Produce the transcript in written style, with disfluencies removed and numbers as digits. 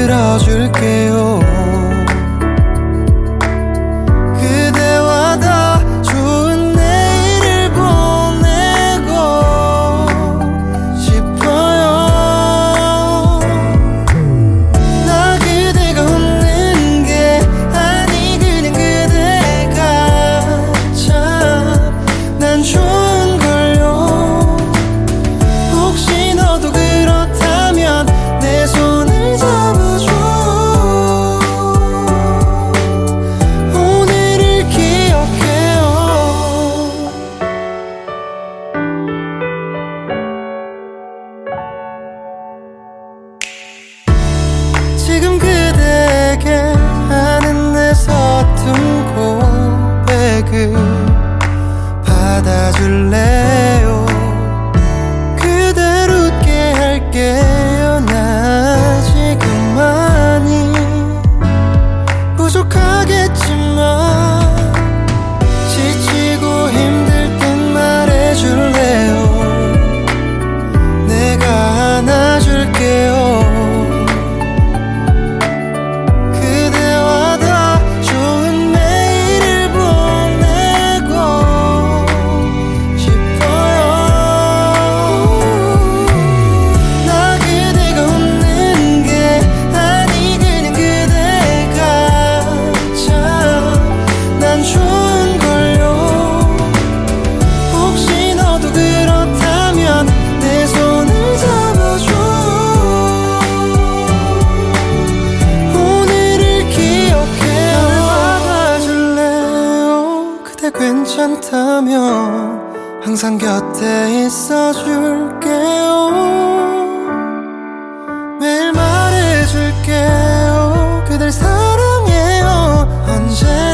들어줄게요. 그대와 더 좋은 내일을 보내고 싶어요. 나 그대가 없는 게 아니 그냥 그대가 참 난 좋은걸요. 혹시 너도 그렇다면 내 손을 잡아줘. 오늘을 기억해요. 지금 그대에게 하는 내 서툰 고백을 받아줄래요? 그댈 웃게 할게요. 나 지금 많이 부족하겠지만 지치고 힘들 땐 말해줄래요? 내가 안아줄게요. 그대와 더 좋은 내일을 보내고 싶어요. 나 그대가 없는 게 아니 그냥 그대가 참 난 좋은걸요. 혹시 너도 그렇다면 내 손을 잡아줘. 오늘을 기억해요. 날 받아줄래요? 그대 괜찮다면 항상 곁에 있어줄게요. 매일 말해줄게요. 그댈 사랑해요. 언제나